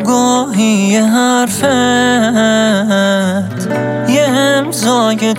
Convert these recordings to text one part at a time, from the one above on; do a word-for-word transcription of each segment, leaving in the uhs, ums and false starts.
گاهی یه حرفت، یه امضای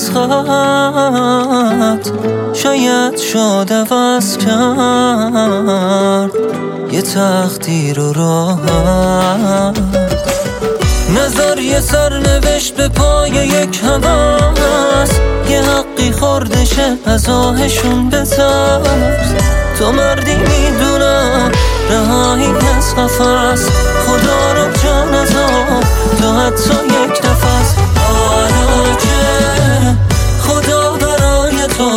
دستخط شاید شد عوض کرد یه تقدیر و راحت. نظر یه سرنوشت به پای یک هوس، یه حقی خوردشه از آهشون بترس. تو مردی میدونم رهایی از قفس، خدا رو جان از آب تو حتی یک نفس. حالا که خدا برای تو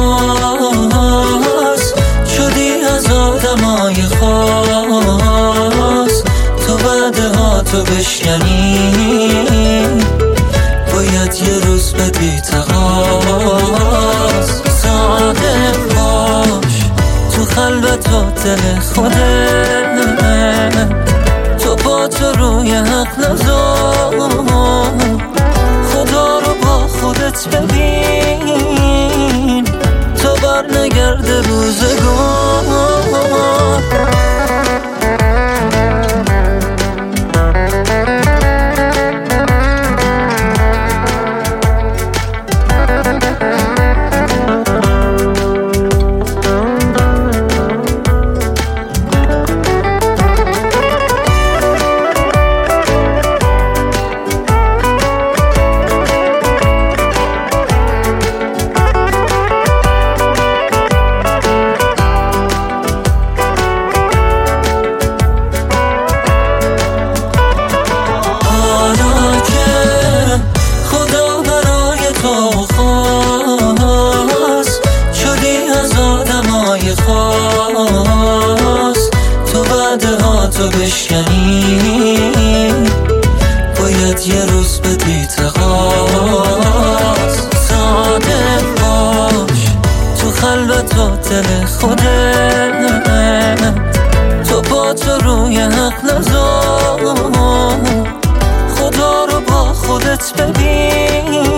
خواست، شدی از آدمای خاص. تو بعد ها تو بشکنی باید یه روز بدی تقاس. صادق باش تو خلوت و دل خودت، تو با تو روی حق نذار. خدا رو با خودت ببین تا بر نگرده روزگار. تو بعدها تو بشکنی باید یه روز بدی تقاس. صادق باش تو خلوت و دل خودت، تو با تو روی حق نذار. خدا رو با خودت ببین